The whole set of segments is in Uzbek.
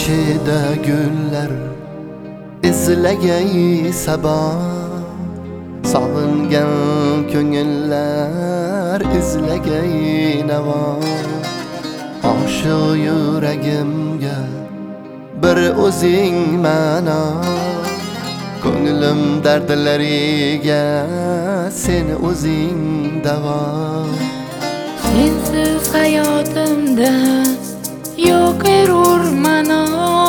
boshida gullar izlagay sabah, sog'ingan ko'ngillar izlagay navo. Oshiq yuragimga bir o'zing ma'no, ko'nglim dardlariga sen o'zing davo. Sensiz hayotimda yo'q erur ma'no,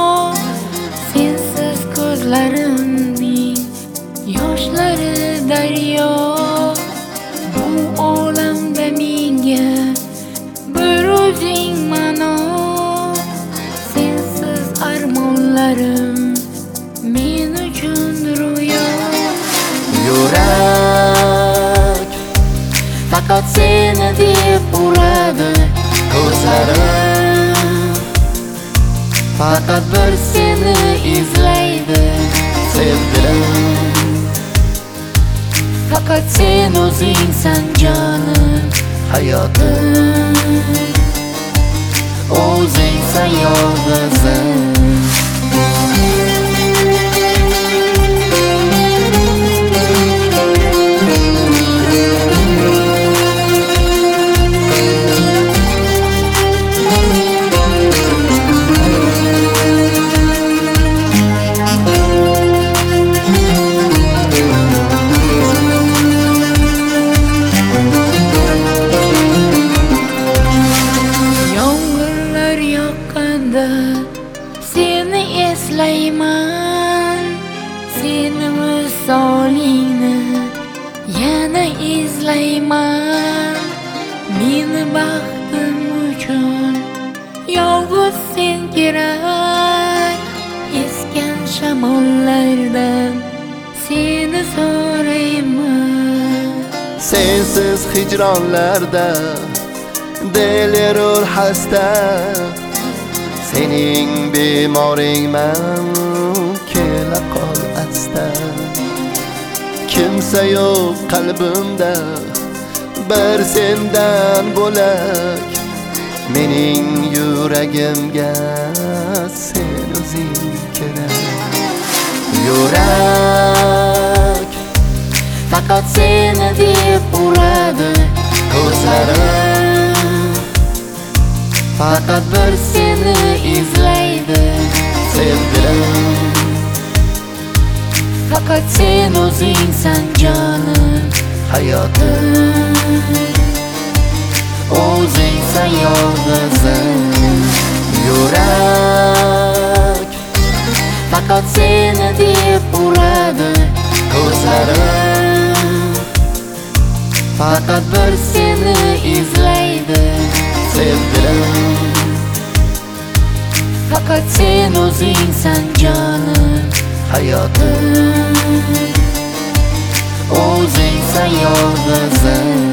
sensiz ko'zlarimning yoshlari daryo. Bu olamda menga bir o'zing ma'no, sensiz armonlarim men uchun ro'yo. Yurak faqat seni deb uradi, ko'zlarim faqat bir seni izlaydi. Sevgilim, Faqat sen o'zingsan jonim, hayotim, o'zingsan yolg'izim. seni eslayman, seni misolingni yana izlayman. Meni baxtim uchun yolg'iz sen kerak, esgan shamollardan seni so'rayman. Sensiz hijronlarda delerur hasta, sening bemoringman, kela qol asta. Kimsa yo'q qalbimda bir sendan bo'lak, mening yuragimga sen o'zing kerak. Yurak faqat seni deb uradi, ko'zlarim faqat bir seni izlaydi. Sevgilim, faqat sen o'zingsan jonim, hayotim, o'zingsan yolg'izim. Yurak faqat seni deb uradi, ko'zlarim faqat bir seni izlaydi. Sevgilim, faqat sen o'zingsan jonim, hayotim, o'zingsan yolg'izim.